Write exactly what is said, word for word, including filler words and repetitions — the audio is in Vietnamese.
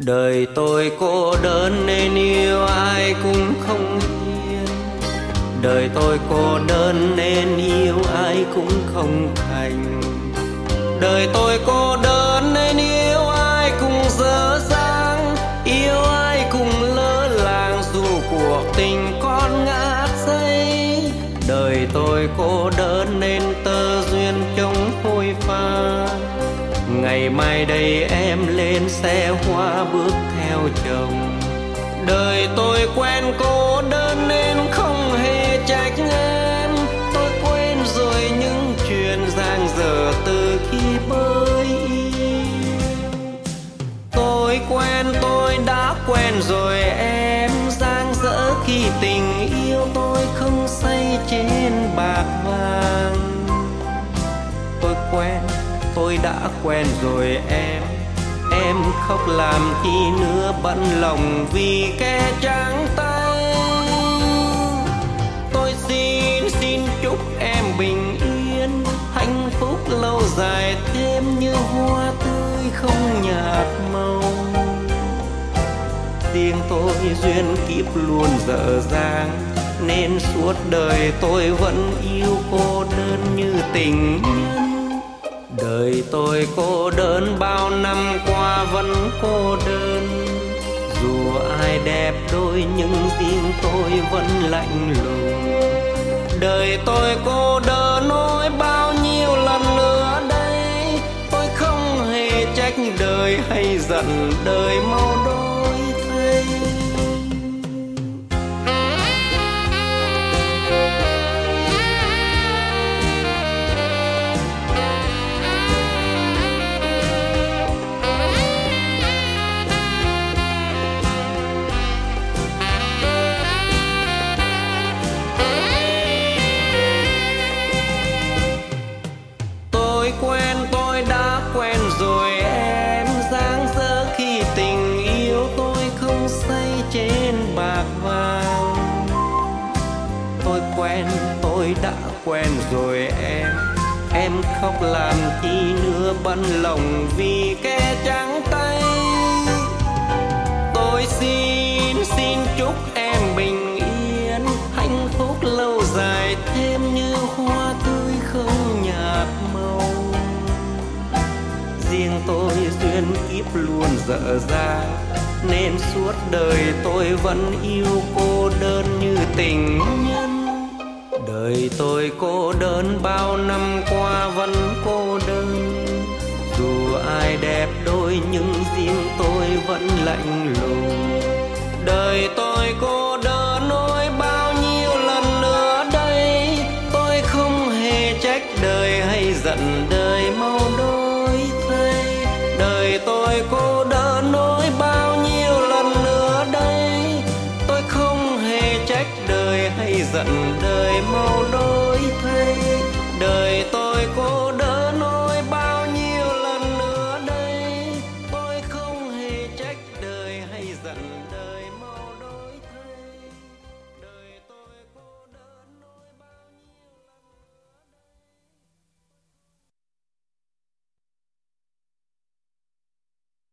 Đời tôi cô đơn nên yêu ai cũng không hiền. Đời tôi cô đơn nên yêu ai cũng không thành. Đời tôi cô đơn nên yêu ai cũng dở dang, yêu ai cũng lỡ làng dù cuộc tình con ngát giấy. Đời tôi cô đơn nên tơ duyên trông phôi pha. Ngày mai đây em lên xe hoa bước theo chồng. Đời tôi quen cô đơn nên không hề trách em. Tôi quên rồi những chuyện dang dở từ khi mới yêu. Tôi quen tôi đã quen rồi em, dang dở khi tình yêu tôi không say trên bạc vàng. Tôi quen tôi đã quen rồi em, em khóc làm chi nữa bận lòng vì kẻ trắng tay. Tôi xin xin chúc em bình yên, hạnh phúc lâu dài thêm như hoa tươi không nhạt màu. Riêng tôi duyên kiếp luôn dở dang, nên suốt đời tôi vẫn yêu cô đơn như tình nhân. Đời tôi cô đơn bao năm qua vẫn cô đơn, dù ai đẹp đôi nhưng riêng tôi vẫn lạnh lùng. Đời tôi cô đơn ôi bao nhiêu lần nữa đây, tôi không hề trách đời hay giận đời mau đổi thay. Quen tôi đã quen rồi em, dang dở khi tình yêu tôi không say trên bạc vàng. Tôi quen tôi đã quen rồi em, em khóc làm chi nữa bận lòng vì kẻ trắng tay. Tôi xin xin chúc em bình yên, hạnh phúc lâu dài thêm như hoa tươi không nhạt màu. Riêng tôi duyên kiếp luôn dở dang, nên suốt đời tôi vẫn yêu cô đơn như tình nhân. Đời tôi cô đơn bao năm qua vẫn cô đơn, dù ai đẹp đôi nhưng riêng tôi vẫn lạnh lùng. Đời tôi